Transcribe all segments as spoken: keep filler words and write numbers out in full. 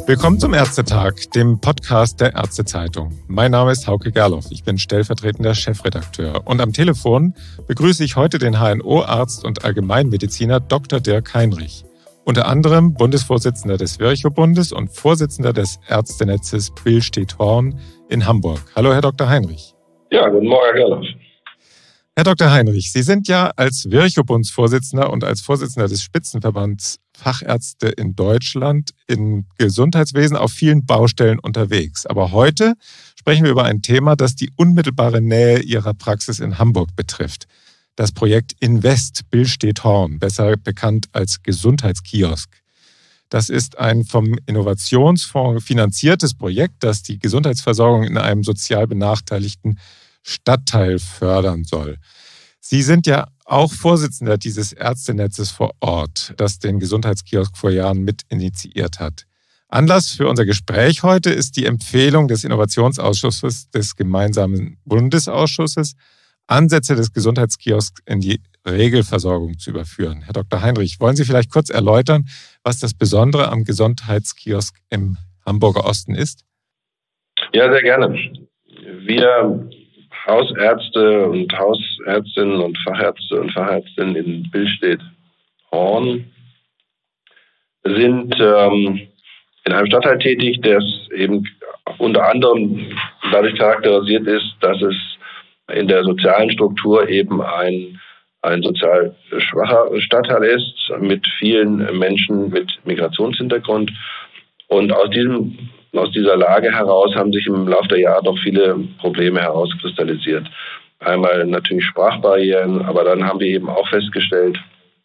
Willkommen zum Ärztetag, dem Podcast der Ärztezeitung. Mein Name ist Hauke Gerloff, ich bin stellvertretender Chefredakteur. Und am Telefon begrüße ich heute den H N O-Arzt und Allgemeinmediziner Doktor Dirk Heinrich. Unter anderem Bundesvorsitzender des Virchow-Bundes und Vorsitzender des Ärztenetzes Bill-Stedt-Horn in Hamburg. Hallo, Herr Doktor Heinrich. Ja, guten Morgen, Herr Gerloff. Herr Doktor Heinrich, Sie sind ja als Virchow-Bundsvorsitzender und als Vorsitzender des Spitzenverbands Fachärzte in Deutschland im Gesundheitswesen auf vielen Baustellen unterwegs. Aber heute sprechen wir über ein Thema, das die unmittelbare Nähe Ihrer Praxis in Hamburg betrifft. Das Projekt Invest Bill-Stedt-Horn, besser bekannt als Gesundheitskiosk. Das ist ein vom Innovationsfonds finanziertes Projekt, das die Gesundheitsversorgung in einem sozial benachteiligten Stadtteil fördern soll. Sie sind ja auch Vorsitzender dieses Ärztenetzes vor Ort, das den Gesundheitskiosk vor Jahren mit initiiert hat. Anlass für unser Gespräch heute ist die Empfehlung des Innovationsausschusses des gemeinsamen Bundesausschusses, Ansätze des Gesundheitskiosks in die Regelversorgung zu überführen. Herr Doktor Heinrich, wollen Sie vielleicht kurz erläutern, was das Besondere am Gesundheitskiosk im Hamburger Osten ist? Ja, sehr gerne. Wir Hausärzte und Hausärztinnen und Fachärzte und Fachärztinnen in Bill-Stedt-Horn sind ähm, in einem Stadtteil tätig, der eben unter anderem dadurch charakterisiert ist, dass es in der sozialen Struktur eben ein, ein sozial schwacher Stadtteil ist, mit vielen Menschen mit Migrationshintergrund. Und aus diesem Aus dieser Lage heraus haben sich im Laufe der Jahre doch viele Probleme herauskristallisiert. Einmal natürlich Sprachbarrieren, aber dann haben wir eben auch festgestellt,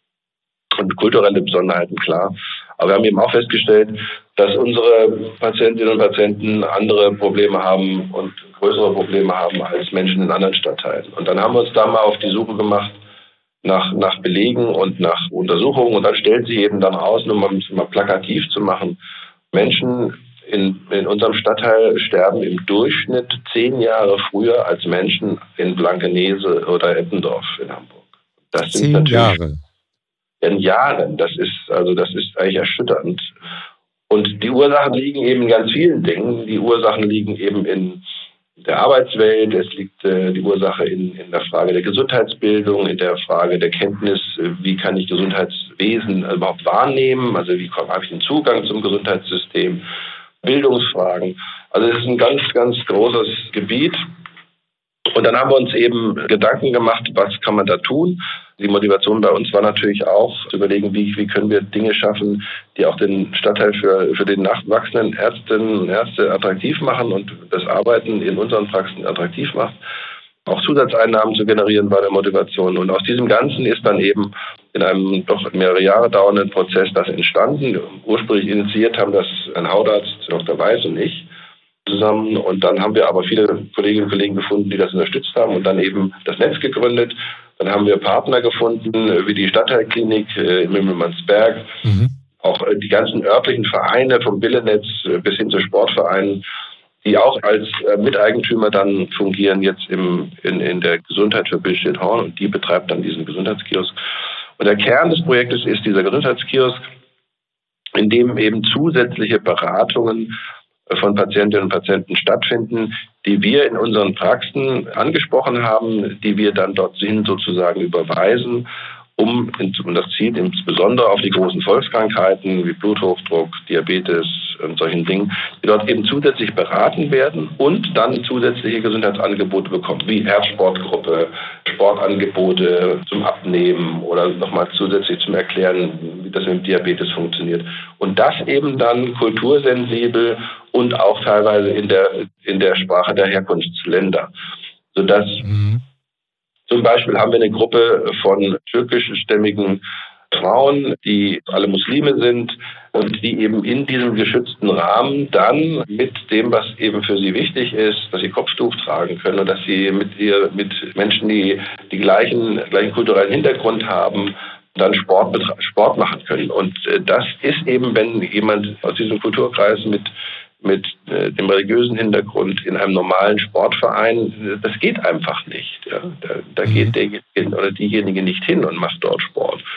und kulturelle Besonderheiten, klar, aber wir haben eben auch festgestellt, dass unsere Patientinnen und Patienten andere Probleme haben und größere Probleme haben als Menschen in anderen Stadtteilen. Und dann haben wir uns da mal auf die Suche gemacht nach, nach Belegen und nach Untersuchungen. Und dann stellt sich eben dann raus, um mal, mal plakativ zu machen, Menschen In, in unserem Stadtteil sterben im Durchschnitt zehn Jahre früher als Menschen in Blankenese oder Eppendorf in Hamburg. Das sind zehn Jahre. In Jahren. Das ist also das ist eigentlich erschütternd. Und die Ursachen liegen eben in ganz vielen Dingen. Die Ursachen liegen eben in der Arbeitswelt. Es liegt äh, die Ursache in, in der Frage der Gesundheitsbildung, in der Frage der Kenntnis, wie kann ich Gesundheitswesen überhaupt wahrnehmen? Also wie habe ich den Zugang zum Gesundheitssystem? Bildungsfragen. Also es ist ein ganz, ganz großes Gebiet. Und dann haben wir uns eben Gedanken gemacht, was kann man da tun? Die Motivation bei uns war natürlich auch zu überlegen, wie, wie können wir Dinge schaffen, die auch den Stadtteil für, für den nachwachsenden Ärztinnen und Ärzte attraktiv machen und das Arbeiten in unseren Praxen attraktiv macht. Auch Zusatzeinnahmen zu generieren war der Motivation. Und aus diesem Ganzen ist dann eben in einem doch mehrere Jahre dauernden Prozess das entstanden. Ursprünglich initiiert haben das ein Hautarzt, Doktor Weiß und ich zusammen. Und dann haben wir aber viele Kolleginnen und Kollegen gefunden, die das unterstützt haben und dann eben das Netz gegründet. Dann haben wir Partner gefunden, wie die Stadtteilklinik in Mümmelmannsberg. Mhm. Auch die ganzen örtlichen Vereine vom Billenetz bis hin zu Sportvereinen, die auch als Miteigentümer dann fungieren jetzt im, in, in der Gesundheit für Bill-Stedt-Horn, und die betreibt dann diesen Gesundheitskiosk. Und der Kern des Projektes ist dieser Gesundheitskiosk, in dem eben zusätzliche Beratungen von Patientinnen und Patienten stattfinden, die wir in unseren Praxen angesprochen haben, die wir dann dorthin sozusagen überweisen, um, und das zielt insbesondere auf die großen Volkskrankheiten wie Bluthochdruck, Diabetes und solchen Dingen, die dort eben zusätzlich beraten werden und dann zusätzliche Gesundheitsangebote bekommen, wie Herzsportgruppe, Sportangebote zum Abnehmen oder nochmal zusätzlich zum Erklären, wie das mit dem Diabetes funktioniert. Und das eben dann kultursensibel und auch teilweise in der, in der Sprache der Herkunftsländer, sodass mhm. Zum Beispiel haben wir eine Gruppe von türkischstämmigen Frauen, die alle Muslime sind und die eben in diesem geschützten Rahmen dann mit dem, was eben für sie wichtig ist, dass sie Kopftuch tragen können und dass sie mit ihr, mit Menschen, die die gleichen, gleichen kulturellen Hintergrund haben, dann Sport, Sport machen können. Und das ist eben, wenn jemand aus diesem Kulturkreis mit mit äh, dem religiösen Hintergrund in einem normalen Sportverein, das geht einfach nicht. Ja. Da, da geht derjenige oder diejenige nicht hin und macht dort Sport.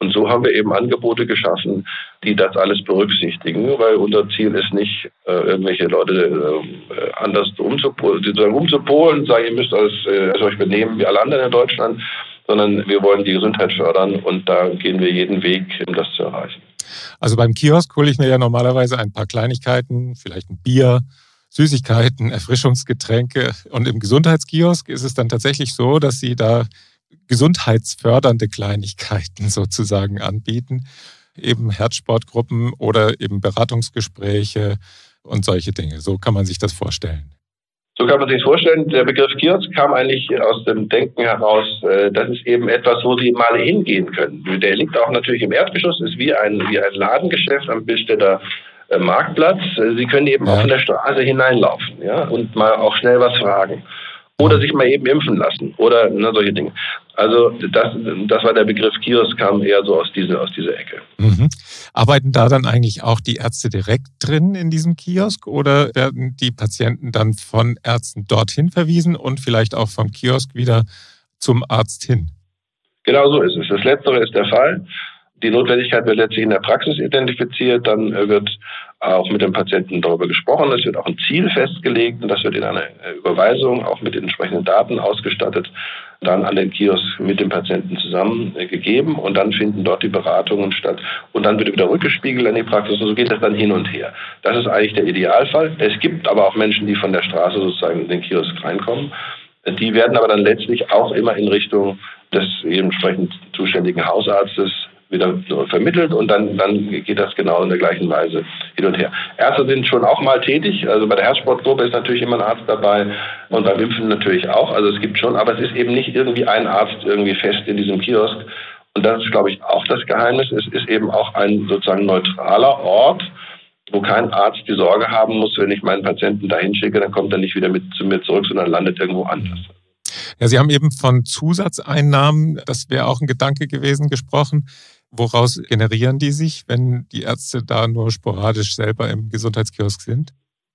Und so haben wir eben Angebote geschaffen, die das alles berücksichtigen, weil unser Ziel ist nicht, äh, irgendwelche Leute äh, anders umzupolen, sozusagen umzupolen, sagen, ihr müsst alles, äh, euch benehmen wie alle anderen in Deutschland, sondern wir wollen die Gesundheit fördern und da gehen wir jeden Weg, um das zu erreichen. Also beim Kiosk hole ich mir ja normalerweise ein paar Kleinigkeiten, vielleicht ein Bier, Süßigkeiten, Erfrischungsgetränke. Und im Gesundheitskiosk ist es dann tatsächlich so, dass Sie da gesundheitsfördernde Kleinigkeiten sozusagen anbieten, eben Herzsportgruppen oder eben Beratungsgespräche und solche Dinge. So kann man sich das vorstellen. So kann man sich vorstellen. Der Begriff Kiosk kam eigentlich aus dem Denken heraus, das ist eben etwas, wo Sie mal hingehen können. Der liegt auch natürlich im Erdgeschoss, ist wie ein, wie ein Ladengeschäft am Billstädter Marktplatz. Sie können eben ja. auch von der Straße hineinlaufen, ja, und mal auch schnell was fragen. Oder sich mal eben impfen lassen oder ne, solche Dinge. Also das, das war der Begriff Kiosk, kam eher so aus, diese, aus dieser Ecke. Mhm. Arbeiten da dann eigentlich auch die Ärzte direkt drin in diesem Kiosk oder werden die Patienten dann von Ärzten dorthin verwiesen und vielleicht auch vom Kiosk wieder zum Arzt hin? Genau so ist es. Das Letztere ist der Fall. Die Notwendigkeit wird letztlich in der Praxis identifiziert, dann wird auch mit dem Patienten darüber gesprochen, es wird auch ein Ziel festgelegt und das wird in einer Überweisung auch mit den entsprechenden Daten ausgestattet, dann an den Kiosk mit dem Patienten zusammen gegeben und dann finden dort die Beratungen statt und dann wird wieder rückgespiegelt an die Praxis und so geht das dann hin und her. Das ist eigentlich der Idealfall. Es gibt aber auch Menschen, die von der Straße sozusagen in den Kiosk reinkommen. Die werden aber dann letztlich auch immer in Richtung des entsprechend zuständigen Hausarztes wieder vermittelt und dann, dann geht das genau in der gleichen Weise hin und her. Ärzte sind schon auch mal tätig, also bei der Herzsportgruppe ist natürlich immer ein Arzt dabei und beim Impfen natürlich auch, also es gibt schon, aber es ist eben nicht irgendwie ein Arzt irgendwie fest in diesem Kiosk und das ist, glaube ich, auch das Geheimnis. Es ist eben auch ein sozusagen neutraler Ort, wo kein Arzt die Sorge haben muss, wenn ich meinen Patienten dahin schicke, dann kommt er nicht wieder mit zu mir zurück, sondern landet irgendwo anders. Ja, Sie haben eben von Zusatzeinnahmen, das wäre auch ein Gedanke gewesen, gesprochen. Woraus generieren die sich, wenn die Ärzte da nur sporadisch selber im Gesundheitskiosk sind?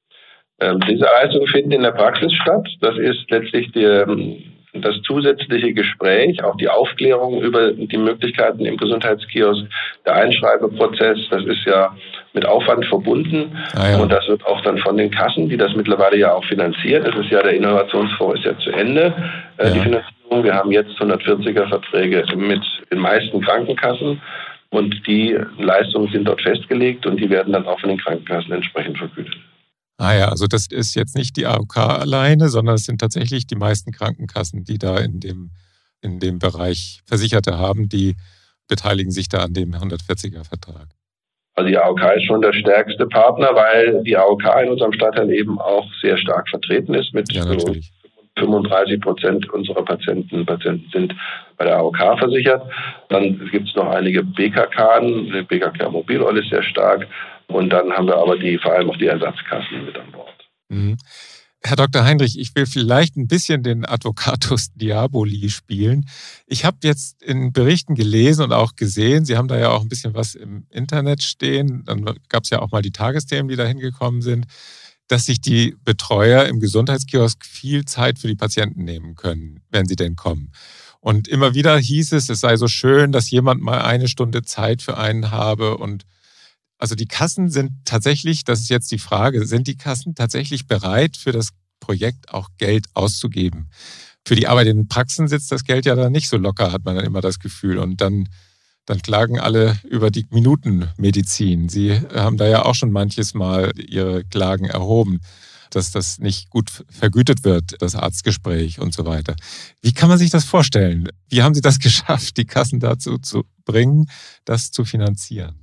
Ähm, diese Leistungen finden in der Praxis statt. Das ist letztlich die, das zusätzliche Gespräch, auch die Aufklärung über die Möglichkeiten im Gesundheitskiosk, der Einschreibeprozess, das ist ja mit Aufwand verbunden ah, ja. und das wird auch dann von den Kassen, die das mittlerweile ja auch finanzieren. Das ist ja der Innovationsfonds ist ja zu Ende, äh, ja. die Finanzierung. Wir haben jetzt hundertvierziger Verträge mit den meisten Krankenkassen und die Leistungen sind dort festgelegt und die werden dann auch von den Krankenkassen entsprechend vergütet. Ah ja, also das ist jetzt nicht die A O K alleine, sondern es sind tatsächlich die meisten Krankenkassen, die da in dem, in dem Bereich Versicherte haben, die beteiligen sich da an dem hundertvierziger Vertrag. Also die A O K ist schon der stärkste Partner, weil die A O K in unserem Stadtteil eben auch sehr stark vertreten ist mit ja, natürlich. fünfunddreißig Prozent unserer Patienten und Patienten sind bei der A O K versichert. Dann gibt es noch einige B K K, die B K K Mobilroll ist sehr stark. Und dann haben wir aber die, vor allem auch die Ersatzkassen mit an Bord. Mhm. Herr Doktor Heinrich, ich will vielleicht ein bisschen den Advocatus Diaboli spielen. Ich habe jetzt in Berichten gelesen und auch gesehen, Sie haben da ja auch ein bisschen was im Internet stehen. Dann gab es ja auch mal die Tagesthemen, die da hingekommen sind, dass sich die Betreuer im Gesundheitskiosk viel Zeit für die Patienten nehmen können, wenn sie denn kommen. Und immer wieder hieß es, es sei so schön, dass jemand mal eine Stunde Zeit für einen habe. Und also die Kassen sind tatsächlich, das ist jetzt die Frage, sind die Kassen tatsächlich bereit, für das Projekt auch Geld auszugeben? Für die Arbeit in den Praxen sitzt das Geld ja dann nicht so locker, hat man dann immer das Gefühl. Und dann Dann klagen alle über die Minutenmedizin. Sie haben da ja auch schon manches Mal Ihre Klagen erhoben, dass das nicht gut vergütet wird, das Arztgespräch und so weiter. Wie kann man sich das vorstellen? Wie haben Sie das geschafft, die Kassen dazu zu bringen, das zu finanzieren?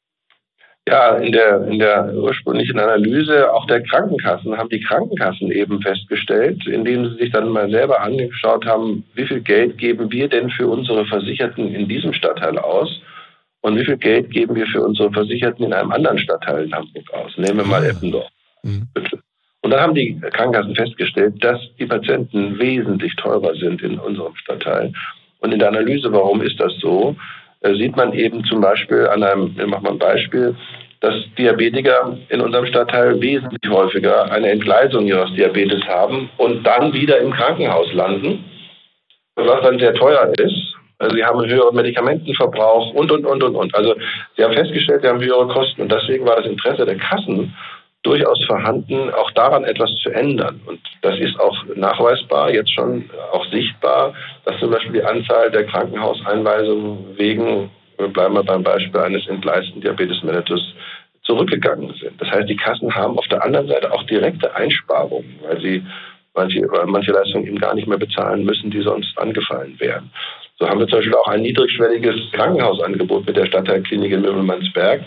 Ja, in der, in der ursprünglichen Analyse auch der Krankenkassen haben die Krankenkassen eben festgestellt, indem sie sich dann mal selber angeschaut haben, wie viel Geld geben wir denn für unsere Versicherten in diesem Stadtteil aus und wie viel Geld geben wir für unsere Versicherten in einem anderen Stadtteil in Hamburg aus. Nehmen wir mal Eppendorf. Mhm. Und dann haben die Krankenkassen festgestellt, dass die Patienten wesentlich teurer sind in unserem Stadtteil. Und in der Analyse, warum ist das so, sieht man eben zum Beispiel an einem, ich mache mal ein Beispiel, dass Diabetiker in unserem Stadtteil wesentlich häufiger eine Entgleisung ihres Diabetes haben und dann wieder im Krankenhaus landen, was dann sehr teuer ist. Also sie haben einen höheren Medikamentenverbrauch und, und, und, und, und. Also sie haben festgestellt, sie haben höhere Kosten und deswegen war das Interesse der Kassen durchaus vorhanden, auch daran etwas zu ändern. Und das ist auch nachweisbar, jetzt schon auch sichtbar, dass zum Beispiel die Anzahl der Krankenhauseinweisungen wegen, bleiben wir beim Beispiel eines entgleisten Diabetes mellitus, zurückgegangen sind. Das heißt, die Kassen haben auf der anderen Seite auch direkte Einsparungen, weil sie manche, manche Leistungen eben gar nicht mehr bezahlen müssen, die sonst angefallen wären. So haben wir zum Beispiel auch ein niedrigschwelliges Krankenhausangebot mit der Stadtteilklinik in Möbelmannsberg,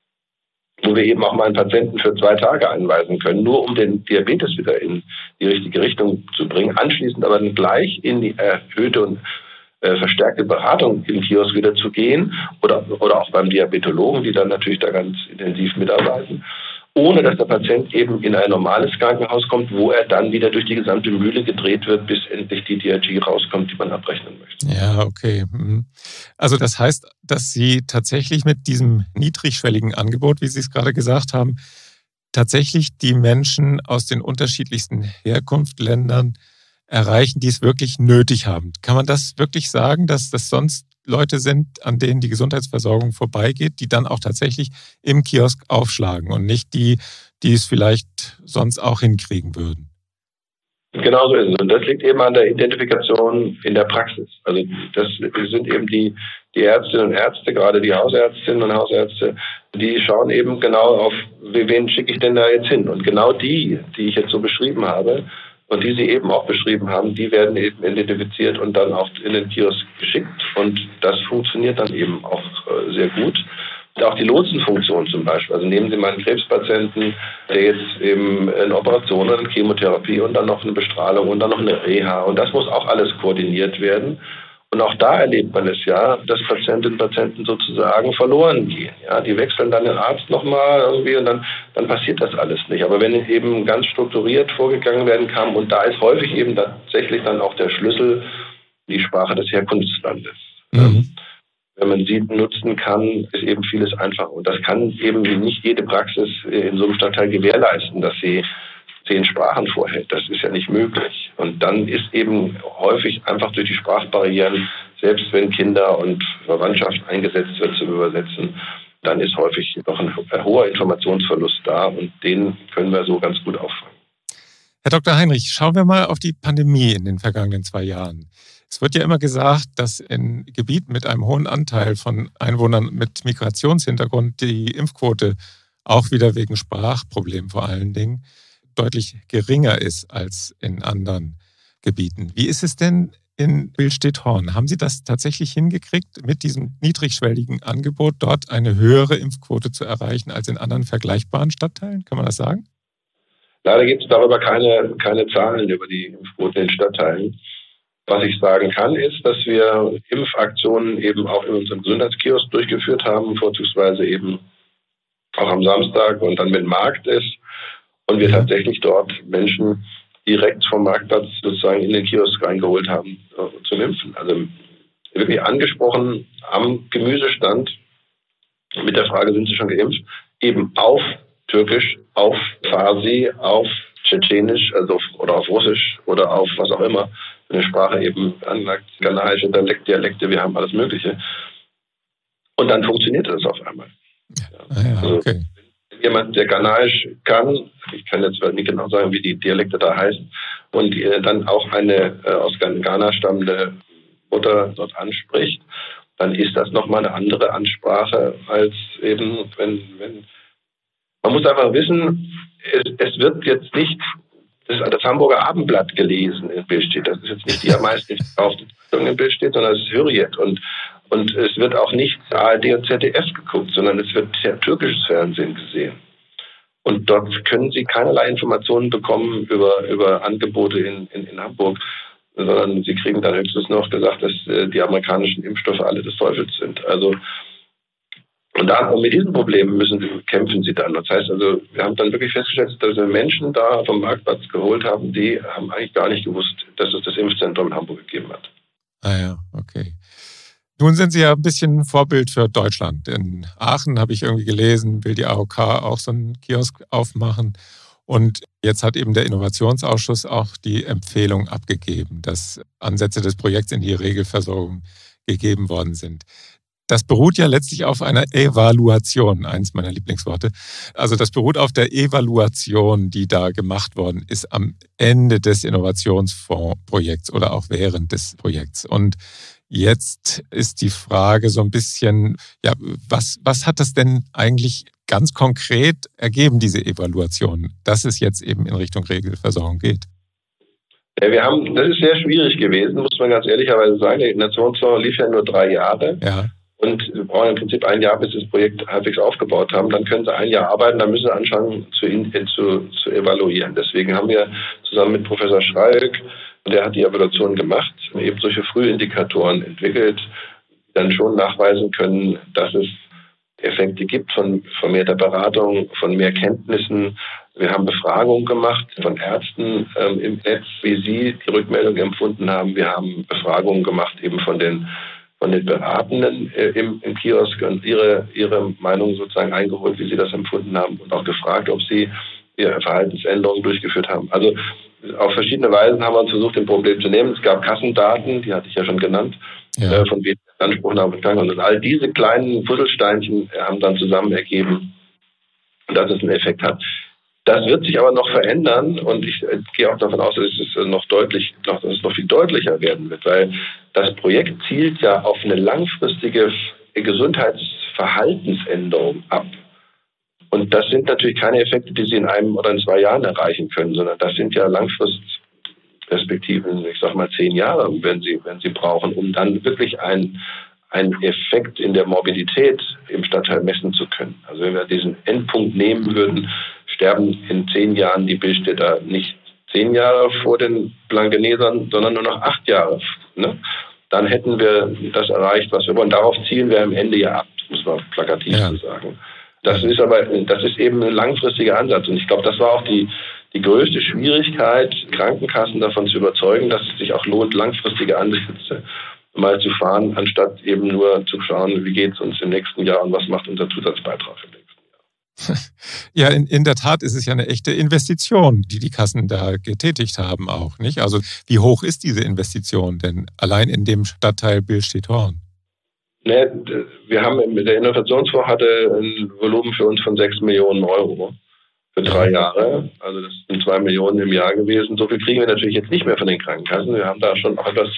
wo wir eben auch mal einen Patienten für zwei Tage einweisen können, nur um den Diabetes wieder in die richtige Richtung zu bringen, anschließend aber dann gleich in die erhöhte und äh, verstärkte Beratung im Kiosk wieder zu gehen oder, oder auch beim Diabetologen, die dann natürlich da ganz intensiv mitarbeiten, ohne dass der Patient eben in ein normales Krankenhaus kommt, wo er dann wieder durch die gesamte Mühle gedreht wird, bis endlich die D R G rauskommt, die man abrechnen möchte. Ja, okay. Also das heißt, dass Sie tatsächlich mit diesem niedrigschwelligen Angebot, wie Sie es gerade gesagt haben, tatsächlich die Menschen aus den unterschiedlichsten Herkunftsländern erreichen, die es wirklich nötig haben. Kann man das wirklich sagen, dass das sonst Leute sind, an denen die Gesundheitsversorgung vorbeigeht, die dann auch tatsächlich im Kiosk aufschlagen und nicht die, die es vielleicht sonst auch hinkriegen würden? Genau so ist es. Und das liegt eben an der Identifikation in der Praxis. Also das sind eben die, die Ärztinnen und Ärzte, gerade die Hausärztinnen und Hausärzte, die schauen eben genau auf, wen schicke ich denn da jetzt hin? Und genau die, die ich jetzt so beschrieben habe, und die Sie eben auch beschrieben haben, die werden eben identifiziert und dann auch in den Kiosk geschickt. Und das funktioniert dann eben auch äh, sehr gut. Und auch die Lotsenfunktion zum Beispiel. Also nehmen Sie mal einen Krebspatienten, der jetzt eben eine Operation oder eine Chemotherapie und dann noch eine Bestrahlung und dann noch eine Reha. Und das muss auch alles koordiniert werden. Und auch da erlebt man es ja, dass Patientinnen und Patienten sozusagen verloren gehen. Ja, die wechseln dann den Arzt nochmal irgendwie und dann, dann passiert das alles nicht. Aber wenn eben ganz strukturiert vorgegangen werden kann, und da ist häufig eben tatsächlich dann auch der Schlüssel die Sprache des Herkunftslandes. Mhm. Wenn man sie nutzen kann, ist eben vieles einfacher. Und das kann eben nicht jede Praxis in so einem Stadtteil gewährleisten, dass sie zehn Sprachen vorhält. Das ist ja nicht möglich. Und dann ist eben häufig einfach durch die Sprachbarrieren, selbst wenn Kinder und Verwandtschaft eingesetzt wird zum Übersetzen, dann ist häufig noch ein hoher Informationsverlust da und den können wir so ganz gut auffangen. Herr Doktor Heinrich, schauen wir mal auf die Pandemie in den vergangenen zwei Jahren. Es wird ja immer gesagt, dass in Gebieten mit einem hohen Anteil von Einwohnern mit Migrationshintergrund die Impfquote auch wieder wegen Sprachproblemen vor allen Dingen deutlich geringer ist als in anderen Gebieten. Wie ist es denn in Billstedt-Horn? Haben Sie das tatsächlich hingekriegt, mit diesem niedrigschwelligen Angebot dort eine höhere Impfquote zu erreichen als in anderen vergleichbaren Stadtteilen? Kann man das sagen? Leider gibt es darüber keine, keine Zahlen über die Impfquote in den Stadtteilen. Was ich sagen kann, ist, dass wir Impfaktionen eben auch in unserem Gesundheitskiosk durchgeführt haben, vorzugsweise eben auch am Samstag und dann, wenn Markt ist, und wir tatsächlich dort Menschen direkt vom Marktplatz sozusagen in den Kiosk reingeholt haben äh, zum Impfen. Also wirklich angesprochen am Gemüsestand mit der Frage, sind Sie schon geimpft? Eben auf Türkisch, auf Farsi, auf Tschetschenisch, also auf, oder auf Russisch oder auf was auch immer eine Sprache eben anlagt, ghanaische Dialekte, wir haben alles Mögliche. Und dann funktioniert das auf einmal. Ja. Ah ja, okay. Also, jemand, der Ghanaisch kann, ich kann jetzt nicht genau sagen, wie die Dialekte da heißen, und äh, dann auch eine äh, aus Ghana stammende Mutter dort anspricht, dann ist das nochmal eine andere Ansprache als eben, wenn, wenn man muss einfach wissen, es, es wird jetzt nicht das, das Hamburger Abendblatt gelesen in Billstedt. Das ist jetzt nicht die am meisten verkaufte Zeitung in Billstedt, sondern es ist Hürriyet. Und Und es wird auch nicht A R D und Z D F geguckt, sondern es wird türkisches Fernsehen gesehen. Und dort können Sie keinerlei Informationen bekommen über, über Angebote in, in, in Hamburg, sondern Sie kriegen dann höchstens noch gesagt, dass äh, die amerikanischen Impfstoffe alle des Teufels sind. Also, und, da, und mit diesen Problemen müssen Sie, kämpfen Sie dann. Das heißt also, wir haben dann wirklich festgestellt, dass wir Menschen da vom Marktplatz geholt haben, die haben eigentlich gar nicht gewusst, dass es das Impfzentrum in Hamburg gegeben hat. Ah ja, okay. Nun sind Sie ja ein bisschen Vorbild für Deutschland. In Aachen, habe ich irgendwie gelesen, will die A O K auch so einen Kiosk aufmachen. Und jetzt hat eben der Innovationsausschuss auch die Empfehlung abgegeben, dass Ansätze des Projekts in die Regelversorgung gegeben worden sind. Das beruht ja letztlich auf einer Evaluation, eins meiner Lieblingsworte. Also das beruht auf der Evaluation, die da gemacht worden ist am Ende des Innovationsfondsprojekts oder auch während des Projekts. Und jetzt ist die Frage so ein bisschen, ja, was, was hat das denn eigentlich ganz konkret ergeben, diese Evaluation, dass es jetzt eben in Richtung Regelversorgung geht? Ja, wir haben, das ist sehr schwierig gewesen, muss man ganz ehrlicherweise sagen. Der Innovationsfonds lief ja nur drei Jahre. Ja. Und wir brauchen im Prinzip ein Jahr, bis sie das Projekt halbwegs aufgebaut haben. Dann können sie ein Jahr arbeiten, dann müssen sie anfangen zu, zu, zu evaluieren. Deswegen haben wir zusammen mit Professor Schreik, der hat die Evaluation gemacht, eben solche Frühindikatoren entwickelt, die dann schon nachweisen können, dass es Effekte gibt von vermehrter Beratung, von mehr Kenntnissen. Wir haben Befragungen gemacht von Ärzten ähm, im Netz, wie sie die Rückmeldung empfunden haben. Wir haben Befragungen gemacht eben von den von den Beratenden äh, im, im Kiosk und ihre, ihre Meinung sozusagen eingeholt, wie sie das empfunden haben und auch gefragt, ob sie ihre Verhaltensänderungen durchgeführt haben. Also auf verschiedene Weisen haben wir uns versucht, dem Problem zu nehmen. Es gab Kassendaten, die hatte ich ja schon genannt, ja. äh, von wenigen Anspruchnahme und Krankenhaus. Und all diese kleinen Puzzlesteinchen haben dann zusammen ergeben, dass es einen Effekt hat. Das wird sich aber noch verändern und ich äh, gehe auch davon aus, dass es noch deutlich, noch, dass es noch viel deutlicher werden wird, weil das Projekt zielt ja auf eine langfristige Gesundheitsverhaltensänderung ab. Und das sind natürlich keine Effekte, die Sie in einem oder in zwei Jahren erreichen können, sondern das sind ja Langfristperspektiven, ich sage mal zehn Jahre, wenn Sie, wenn Sie brauchen, um dann wirklich ein einen Effekt in der Mobilität im Stadtteil messen zu können. Also wenn wir diesen Endpunkt nehmen würden, sterben in zehn Jahren die Billstädter nicht zehn Jahre vor den Blankenesern, sondern nur noch acht Jahre. Ne? Dann hätten wir das erreicht, was wir wollen. Darauf zielen wir am Ende ja ab, muss man plakativ ja. so sagen. Das ist aber, das ist eben ein langfristiger Ansatz. Und ich glaube, das war auch die, die größte Schwierigkeit, Krankenkassen davon zu überzeugen, dass es sich auch lohnt, langfristige Ansätze mal zu fahren, anstatt eben nur zu schauen, wie geht es uns im nächsten Jahr und was macht unser Zusatzbeitrag im nächsten Jahr. Ja, in, in der Tat ist es ja eine echte Investition, die die Kassen da getätigt haben auch, nicht? Also wie hoch ist diese Investition denn allein in dem Stadtteil Billstedt-Horn? Ne, wir haben, der Innovationsfonds hatte ein Volumen für uns von sechs Millionen Euro für drei Jahre. Also das sind zwei Millionen im Jahr gewesen. So viel kriegen wir natürlich jetzt nicht mehr von den Krankenkassen. Wir haben da schon auch etwas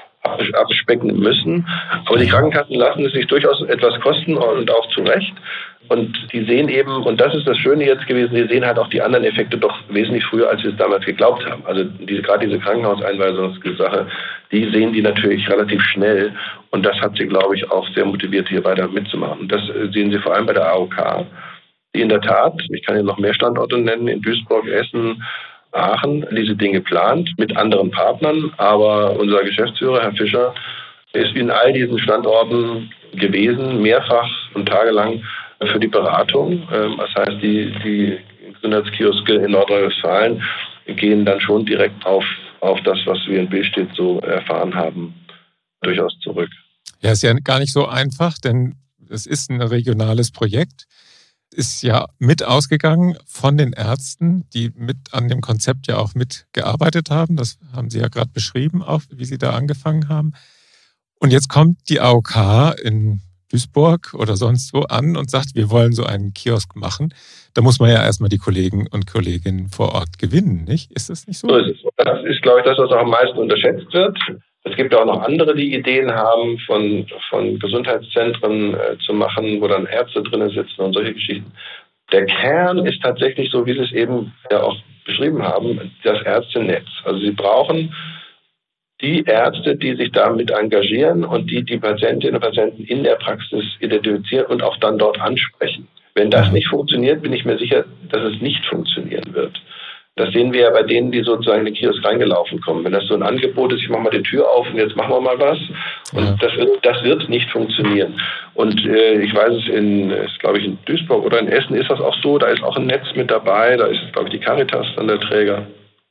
abspecken müssen. Aber die Krankenkassen lassen es sich durchaus etwas kosten und auch zu Recht. Und die sehen eben, und das ist das Schöne jetzt gewesen, die sehen halt auch die anderen Effekte doch wesentlich früher, als wir es damals geglaubt haben. Also diese, gerade diese Krankenhauseinweisungssache, die sehen die natürlich relativ schnell. Und das hat sie, glaube ich, auch sehr motiviert, hier weiter mitzumachen. Und das sehen Sie vor allem bei der A O K, die in der Tat, ich kann Ihnen noch mehr Standorte nennen, in Duisburg, Essen, Aachen, diese Dinge plant mit anderen Partnern. Aber unser Geschäftsführer, Herr Fischer, ist in all diesen Standorten gewesen, mehrfach und tagelang für die Beratung. Das heißt, die, die Gesundheitskioske in Nordrhein-Westfalen gehen dann schon direkt auf, auf das, was wir in Billstedt so erfahren haben, durchaus zurück. Ja, ist ja gar nicht so einfach, denn es ist ein regionales Projekt. Ist ja mit ausgegangen von den Ärzten, die mit an dem Konzept ja auch mitgearbeitet haben. Das haben Sie ja gerade beschrieben, auch wie Sie da angefangen haben. Und jetzt kommt die A O K in Duisburg oder sonst wo an und sagt, wir wollen so einen Kiosk machen. Da muss man ja erstmal die Kollegen und Kolleginnen vor Ort gewinnen, nicht? Ist das nicht so? So ist es. Das ist, glaube ich, das, was auch am meisten unterschätzt wird. Es gibt auch noch andere, die Ideen haben, von, von Gesundheitszentren äh, zu machen, wo dann Ärzte drinnen sitzen und solche Geschichten. Der Kern ist tatsächlich so, wie Sie es eben ja auch beschrieben haben, das Ärztenetz. Also Sie brauchen die Ärzte, die sich damit engagieren und die die Patientinnen und Patienten in der Praxis identifizieren und auch dann dort ansprechen. Wenn das nicht funktioniert, bin ich mir sicher, dass es nicht funktionieren wird. Das sehen wir ja bei denen, die sozusagen in den Kiosk reingelaufen kommen. Wenn das so ein Angebot ist, ich mache mal die Tür auf und jetzt machen wir mal was. Und ja. das, wird, das wird nicht funktionieren. Und äh, ich weiß es in, ist, glaube ich, in Duisburg oder in Essen ist das auch so. Da ist auch ein Netz mit dabei. Da ist, glaube ich, die Caritas dann der Träger.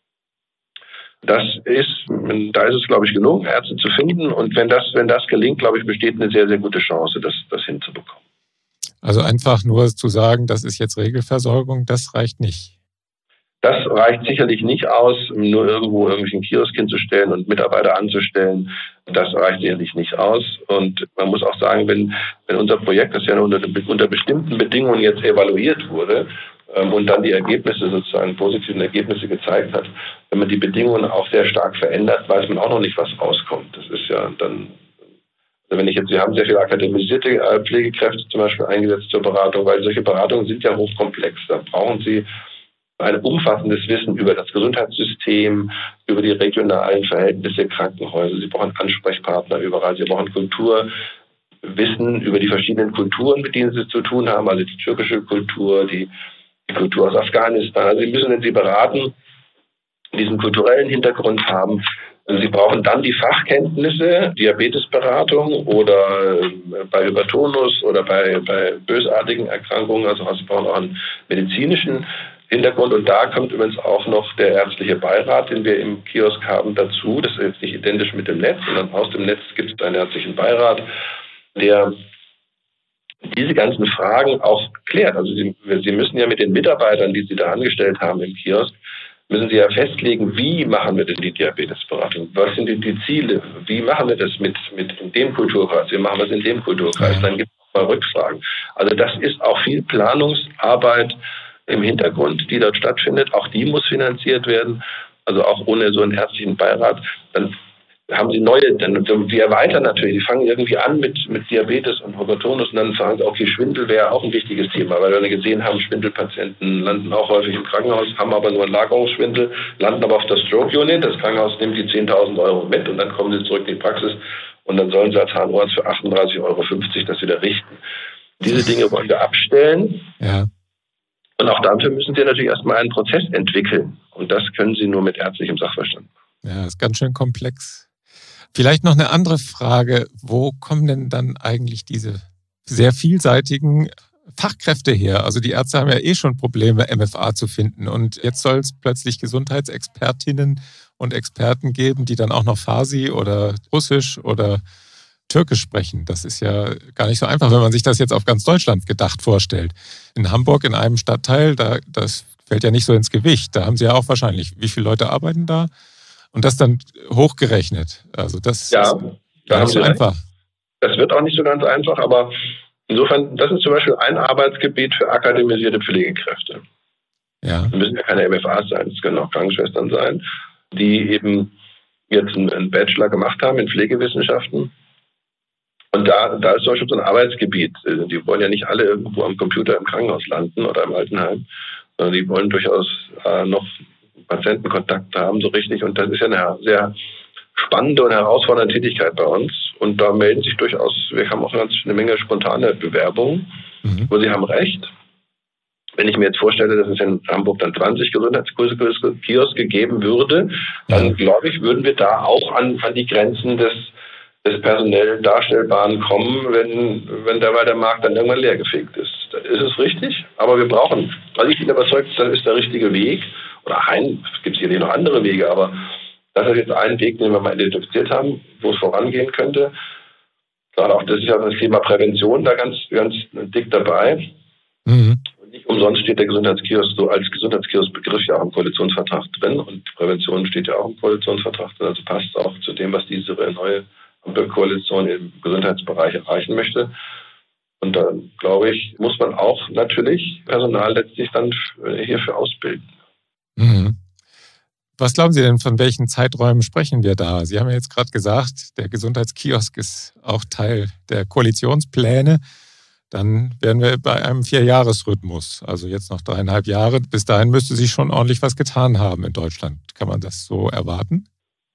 Das ist, da ist es, glaube ich, gelungen, Ärzte zu finden. Und wenn das, wenn das gelingt, glaube ich, besteht eine sehr, sehr gute Chance, das, das hinzubekommen. Also einfach nur zu sagen, das ist jetzt Regelversorgung, das reicht nicht. Das reicht sicherlich nicht aus, nur irgendwo irgendwelchen Kiosk hinzustellen und Mitarbeiter anzustellen. Das reicht sicherlich nicht aus. Und man muss auch sagen, wenn, wenn unser Projekt, das ja unter, unter bestimmten Bedingungen jetzt evaluiert wurde ähm, und dann die Ergebnisse sozusagen, positiven Ergebnisse gezeigt hat, wenn man die Bedingungen auch sehr stark verändert, weiß man auch noch nicht, was rauskommt. Das ist ja dann, also wenn ich jetzt, wir haben sehr viele akademisierte äh, Pflegekräfte zum Beispiel eingesetzt zur Beratung, weil solche Beratungen sind ja hochkomplex. Da brauchen Sie ein umfassendes Wissen über das Gesundheitssystem, über die regionalen Verhältnisse, Krankenhäuser. Sie brauchen Ansprechpartner überall. Sie brauchen Kulturwissen über die verschiedenen Kulturen, mit denen Sie zu tun haben, also die türkische Kultur, die, die Kultur aus Afghanistan. Also Sie müssen, wenn Sie beraten, diesen kulturellen Hintergrund haben. Sie brauchen dann die Fachkenntnisse, Diabetesberatung oder bei Hypertonus oder bei, bei bösartigen Erkrankungen. Also Sie brauchen auch einen medizinischen Hintergrund. Und da kommt übrigens auch noch der ärztliche Beirat, den wir im Kiosk haben, dazu. Das ist jetzt nicht identisch mit dem Netz, sondern aus dem Netz gibt es einen ärztlichen Beirat, der diese ganzen Fragen auch klärt. Also Sie, Sie müssen ja mit den Mitarbeitern, die Sie da angestellt haben im Kiosk, müssen Sie ja festlegen, wie machen wir denn die Diabetesberatung? Was sind denn die Ziele? Wie machen wir das mit, mit in dem Kulturkreis? Wir machen das in dem Kulturkreis. Dann gibt es mal Rückfragen. Also das ist auch viel Planungsarbeit im Hintergrund, die dort stattfindet. Auch die muss finanziert werden. Also auch ohne so einen ärztlichen Beirat. Dann haben sie neue, dann, die erweitern natürlich, die fangen irgendwie an mit, mit Diabetes und Hypertonus und dann sagen sie, okay, Schwindel wäre auch ein wichtiges Thema, weil wir gesehen haben, Schwindelpatienten landen auch häufig im Krankenhaus, haben aber nur einen Lagerungsschwindel, landen aber auf der Stroke Unit, das Krankenhaus nimmt die zehntausend Euro mit und dann kommen sie zurück in die Praxis und dann sollen sie als Zahnarzt für achtunddreißig Euro fünfzig das wieder richten. Diese Dinge wollen wir abstellen. Ja. Und auch dafür müssen Sie natürlich erstmal einen Prozess entwickeln. Und das können Sie nur mit ärztlichem Sachverstand. Ja, ist ganz schön komplex. Vielleicht noch eine andere Frage. Wo kommen denn dann eigentlich diese sehr vielseitigen Fachkräfte her? Also die Ärzte haben ja eh schon Probleme, M F A zu finden. Und jetzt soll es plötzlich Gesundheitsexpertinnen und Experten geben, die dann auch noch Farsi oder Russisch oder Türkisch sprechen. Das ist ja gar nicht so einfach, wenn man sich das jetzt auf ganz Deutschland gedacht vorstellt. In Hamburg, in einem Stadtteil, da, das fällt ja nicht so ins Gewicht. Da haben Sie ja auch wahrscheinlich, wie viele Leute arbeiten da? Und das dann hochgerechnet. Also das ja, ist gar nicht so einfach. Das wird auch nicht so ganz einfach, aber insofern, das ist zum Beispiel ein Arbeitsgebiet für akademisierte Pflegekräfte. Ja. Das müssen ja keine M F As sein, das können auch Krankenschwestern sein, die eben jetzt einen Bachelor gemacht haben in Pflegewissenschaften. Und da, da ist zum Beispiel so ein Arbeitsgebiet. Die wollen ja nicht alle irgendwo am Computer im Krankenhaus landen oder im Altenheim, sondern die wollen durchaus äh, noch Patientenkontakt haben, so richtig. Und das ist ja eine sehr spannende und herausfordernde Tätigkeit bei uns. Und da melden sich durchaus, wir haben auch eine Menge spontane Bewerbungen, mhm. wo Sie haben recht. Wenn ich mir jetzt vorstelle, dass es in Hamburg dann zwanzig Gesundheitskioske geben würde, dann ja. glaube ich, würden wir da auch an, an die Grenzen des des personell Darstellbaren kommen, wenn, wenn dabei der Markt dann irgendwann leergefegt ist. Da ist es richtig, aber wir brauchen, also ich bin überzeugt, das ist der richtige Weg, oder ein, es gibt sicherlich noch andere Wege, aber das ist jetzt ein Weg, den wir mal identifiziert haben, wo es vorangehen könnte. Gerade auch das ist ja das Thema Prävention da ganz, ganz dick dabei. Mhm. Und nicht umsonst steht der Gesundheitskiosk so als Gesundheitskiosk-Begriff ja auch im Koalitionsvertrag drin und Prävention steht ja auch im Koalitionsvertrag drin, also passt auch zu dem, was diese neue Koalition im Gesundheitsbereich erreichen möchte. Und dann, glaube ich, muss man auch natürlich Personal letztlich dann hierfür ausbilden. Mhm. Was glauben Sie denn, von welchen Zeiträumen sprechen wir da? Sie haben ja jetzt gerade gesagt, der Gesundheitskiosk ist auch Teil der Koalitionspläne. Dann wären wir bei einem Vierjahresrhythmus, also jetzt noch dreieinhalb Jahre. Bis dahin müsste sich schon ordentlich was getan haben in Deutschland. Kann man das so erwarten?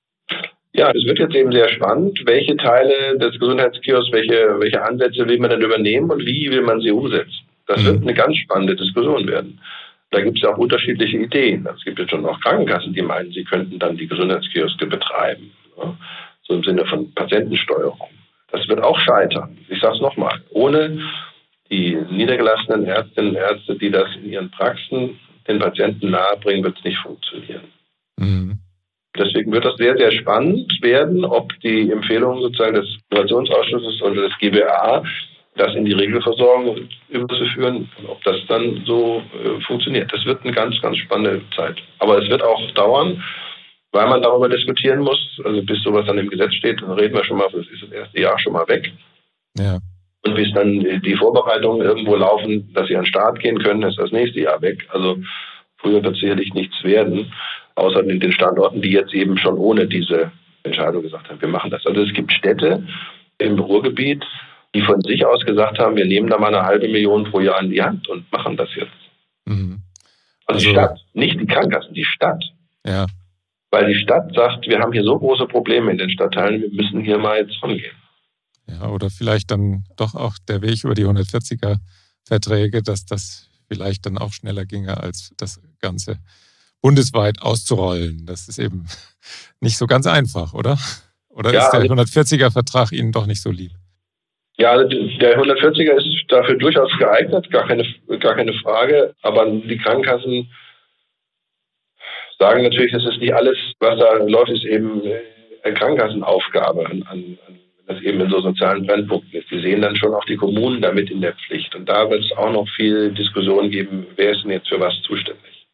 Ja, es wird jetzt eben sehr spannend, welche Teile des Gesundheitskiosks, welche, welche Ansätze will man denn übernehmen und wie will man sie umsetzen. Das mhm. wird eine ganz spannende Diskussion werden. Da gibt es ja auch unterschiedliche Ideen. Es gibt jetzt schon auch Krankenkassen, die meinen, sie könnten dann die Gesundheitskioske betreiben. Ja, so im Sinne von Patientensteuerung. Das wird auch scheitern. Ich sage es nochmal. Ohne die niedergelassenen Ärztinnen und Ärzte, die das in ihren Praxen den Patienten nahebringen, wird es nicht funktionieren. Mhm. Deswegen wird das sehr, sehr spannend werden, ob die Empfehlungen sozusagen des Innovationsausschusses oder des G B A das in die Regelversorgung überzuführen und ob das dann so äh, funktioniert. Das wird eine ganz, ganz spannende Zeit. Aber es wird auch dauern, weil man darüber diskutieren muss. Also bis sowas dann im Gesetz steht, dann reden wir schon mal, das ist das erste Jahr schon mal weg. Ja. Und bis dann die Vorbereitungen irgendwo laufen, dass sie an den Start gehen können, ist das nächste Jahr weg. Also früher wird sicherlich nichts werden, außer in den Standorten, die jetzt eben schon ohne diese Entscheidung gesagt haben, wir machen das. Also es gibt Städte im Ruhrgebiet, die von sich aus gesagt haben, wir nehmen da mal eine halbe Million pro Jahr in die Hand und machen das jetzt. Mhm. Also, also die Stadt, nicht die Krankenkassen, die Stadt. Ja. Weil die Stadt sagt, wir haben hier so große Probleme in den Stadtteilen, wir müssen hier mal jetzt rangehen. Ja, oder vielleicht dann doch auch der Weg über die hundertvierziger-Verträge, dass das vielleicht dann auch schneller ginge, als das Ganze bundesweit auszurollen. Das ist eben nicht so ganz einfach, oder? Oder ja, ist der hundertvierziger-Vertrag Ihnen doch nicht so lieb? Ja, der hundertvierziger ist dafür durchaus geeignet, gar keine, gar keine Frage. Aber die Krankenkassen sagen natürlich, das ist nicht alles, was da läuft, ist eben eine Krankenkassenaufgabe, an, an, wenn das eben in so sozialen Brennpunkten ist. Die sehen dann schon auch die Kommunen damit in der Pflicht. Und da wird es auch noch viel Diskussion geben, wer ist denn jetzt für was zuständig.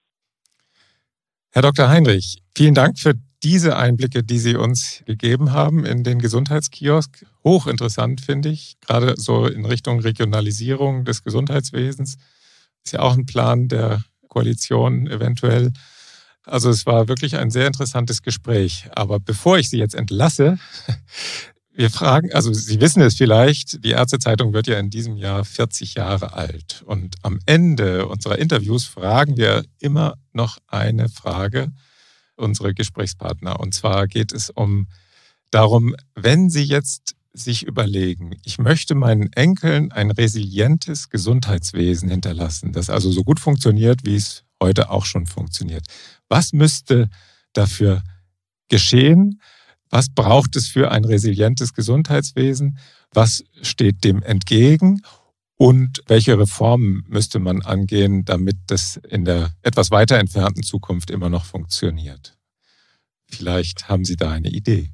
Herr Doktor Heinrich, vielen Dank für diese Einblicke, die Sie uns gegeben haben in den Gesundheitskiosk. Hochinteressant, finde ich, gerade so in Richtung Regionalisierung des Gesundheitswesens. Ist ja auch ein Plan der Koalition eventuell. Also es war wirklich ein sehr interessantes Gespräch. Aber bevor ich Sie jetzt entlasse, wir fragen, also Sie wissen es vielleicht, die Ärztezeitung wird ja in diesem Jahr vierzig Jahre alt. Und am Ende unserer Interviews fragen wir immer noch eine Frage, unsere Gesprächspartner. Und zwar geht es um darum, wenn Sie jetzt sich überlegen, ich möchte meinen Enkeln ein resilientes Gesundheitswesen hinterlassen, das also so gut funktioniert, wie es heute auch schon funktioniert. Was müsste dafür geschehen? Was braucht es für ein resilientes Gesundheitswesen? Was steht dem entgegen? Und welche Reformen müsste man angehen, damit das in der etwas weiter entfernten Zukunft immer noch funktioniert? Vielleicht haben Sie da eine Idee.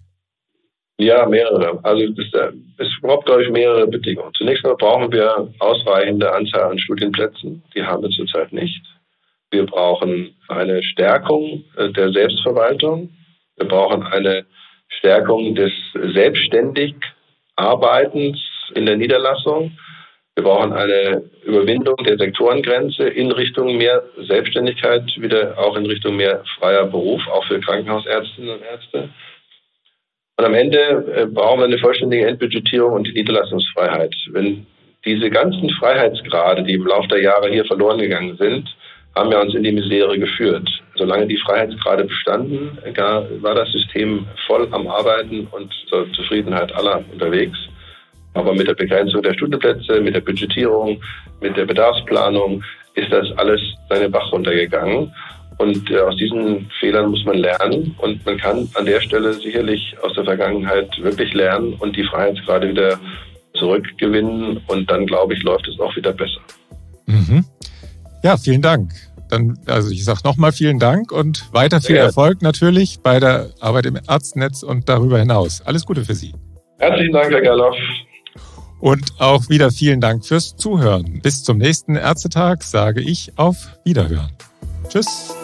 Ja, mehrere. Also es, es braucht, glaube ich, mehrere Bedingungen. Zunächst mal brauchen wir ausreichende Anzahl an Studienplätzen. Die haben wir zurzeit nicht. Wir brauchen eine Stärkung der Selbstverwaltung. Wir brauchen eine Stärkung des selbstständig Arbeitens in der Niederlassung. Wir brauchen eine Überwindung der Sektorengrenze in Richtung mehr Selbstständigkeit, wieder auch in Richtung mehr freier Beruf, auch für Krankenhausärztinnen und Ärzte. Und am Ende brauchen wir eine vollständige Entbudgetierung und die Niederlassungsfreiheit. Wenn diese ganzen Freiheitsgrade, die im Laufe der Jahre hier verloren gegangen sind, haben wir uns in die Misere geführt. Solange die Freiheitsgrade bestanden, war das System voll am Arbeiten und zur Zufriedenheit aller unterwegs. Aber mit der Begrenzung der Studienplätze, mit der Budgetierung, mit der Bedarfsplanung ist das alles seinen Bach runtergegangen. Und aus diesen Fehlern muss man lernen. Und man kann an der Stelle sicherlich aus der Vergangenheit wirklich lernen und die Freiheitsgrade wieder zurückgewinnen. Und dann, glaube ich, läuft es auch wieder besser. Mhm. Ja, vielen Dank. Dann, also ich sage nochmal vielen Dank und weiter viel ja. Erfolg natürlich bei der Arbeit im Ärztenetz und darüber hinaus. Alles Gute für Sie. Herzlichen Dank, Herr Gerloff. Und auch wieder vielen Dank fürs Zuhören. Bis zum nächsten Ärztetag sage ich auf Wiederhören. Tschüss.